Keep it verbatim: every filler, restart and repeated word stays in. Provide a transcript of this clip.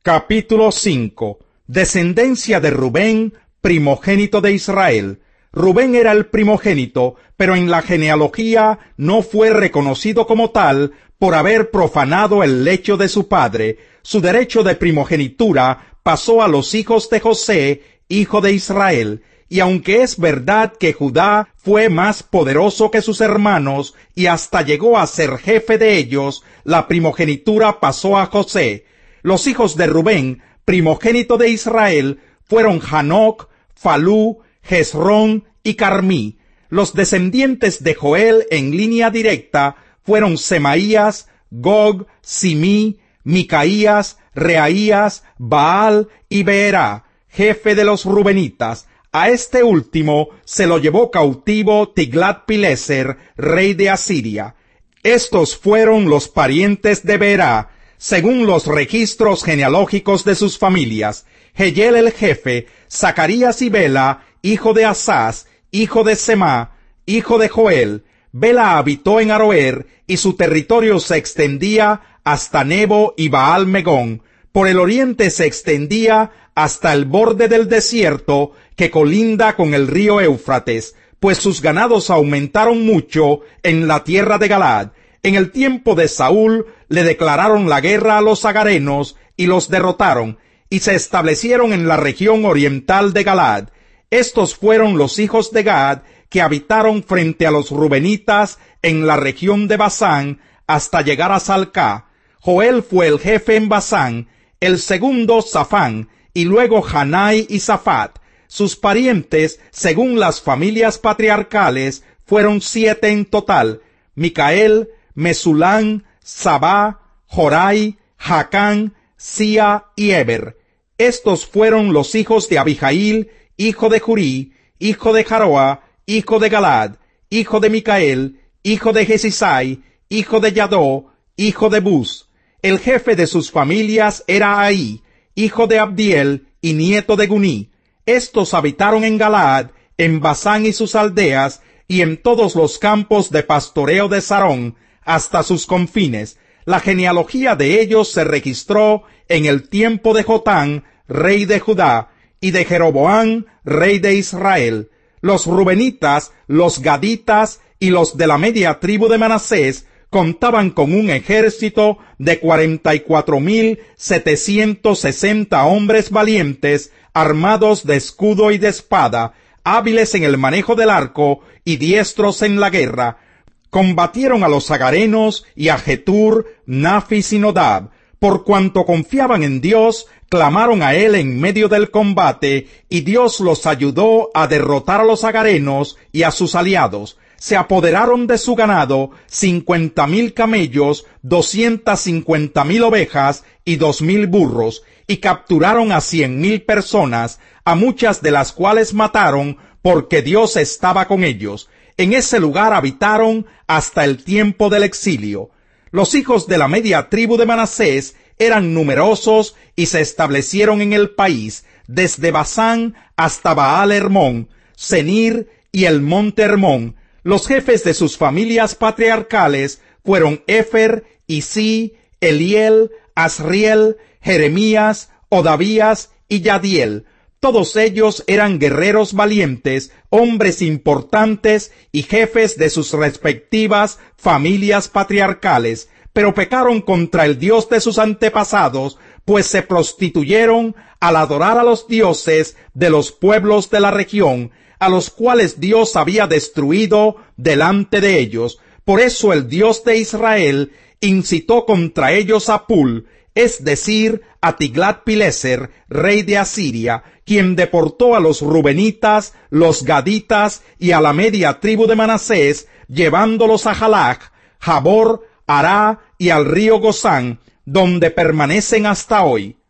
Capítulo cinco. Descendencia de Rubén, primogénito de Israel. Rubén era el primogénito, pero en la genealogía no fue reconocido como tal por haber profanado el lecho de su padre. Su derecho de primogenitura pasó a los hijos de José, hijo de Israel. Y aunque es verdad que Judá fue más poderoso que sus hermanos y hasta llegó a ser jefe de ellos, la primogenitura pasó a José. Los hijos de Rubén, primogénito de Israel, fueron Hanoc, Falú, Hezrón y Carmí. Los descendientes de Joel en línea directa fueron Semaías, Gog, Simí, Micaías, Reaías, Baal y Beerá, jefe de los rubenitas. A este último se lo llevó cautivo Tiglat-Pileser, rey de Asiria. Estos fueron los parientes de Beerá, según los registros genealógicos de sus familias: Jehiel el jefe, Zacarías y Bela, hijo de Asaz, hijo de Semá, hijo de Joel. Bela habitó en Aroer, y su territorio se extendía hasta Nebo y Baal Megón. Por el oriente se extendía hasta el borde del desierto que colinda con el río Éufrates, pues sus ganados aumentaron mucho en la tierra de Galaad. En el tiempo de Saúl le declararon la guerra a los agarenos y los derrotaron, y se establecieron en la región oriental de Galaad. Estos fueron los hijos de Gad que habitaron frente a los rubenitas en la región de Basán hasta llegar a Salcá. Joel fue el jefe en Basán, el segundo Safán, y luego Hanai y Safat. Sus parientes, según las familias patriarcales, fueron siete en total: Micael, Mesulán, Sabá, Jorai, Jacán, Sia y Eber. Estos fueron los hijos de Abijail, hijo de Jurí, hijo de Jaroa, hijo de Galad, hijo de Micael, hijo de Jesisai, hijo de Yadó, hijo de Bus. El jefe de sus familias era Ahí, hijo de Abdiel y nieto de Guní. Estos habitaron en Galaad, en Basán y sus aldeas, y en todos los campos de pastoreo de Sarón, hasta sus confines. La genealogía de ellos se registró en el tiempo de Jotán, rey de Judá, y de Jeroboam, rey de Israel. Los rubenitas, los gaditas y los de la media tribu de Manasés contaban con un ejército de cuarenta y cuatro mil setecientos sesenta hombres valientes, armados de escudo y de espada, hábiles en el manejo del arco y diestros en la guerra. Combatieron a los agarenos y a Jetur, Nafis y Nodab. Por cuanto confiaban en Dios, clamaron a él en medio del combate, y Dios los ayudó a derrotar a los agarenos y a sus aliados. Se apoderaron de su ganado cincuenta mil camellos, doscientas cincuenta mil ovejas y dos mil burros, y capturaron a cien mil personas, a muchas de las cuales mataron, porque Dios estaba con ellos. En ese lugar habitaron hasta el tiempo del exilio. Los hijos de la media tribu de Manasés eran numerosos y se establecieron en el país, desde Basán hasta Baal Hermón, Senir y el monte Hermón. Los jefes de sus familias patriarcales fueron Efer, Isí, Eliel, Asriel, Jeremías, Odavías y Yadiel. Todos ellos eran guerreros valientes, hombres importantes y jefes de sus respectivas familias patriarcales, pero pecaron contra el Dios de sus antepasados, pues se prostituyeron al adorar a los dioses de los pueblos de la región, a los cuales Dios había destruido delante de ellos. Por eso el Dios de Israel incitó contra ellos a Pul, es decir, a Tiglat-Pileser, rey de Asiria, quien deportó a los rubenitas, los gaditas y a la media tribu de Manasés, llevándolos a Jalach, Jabor, Ará y al río Gozán, donde permanecen hasta hoy.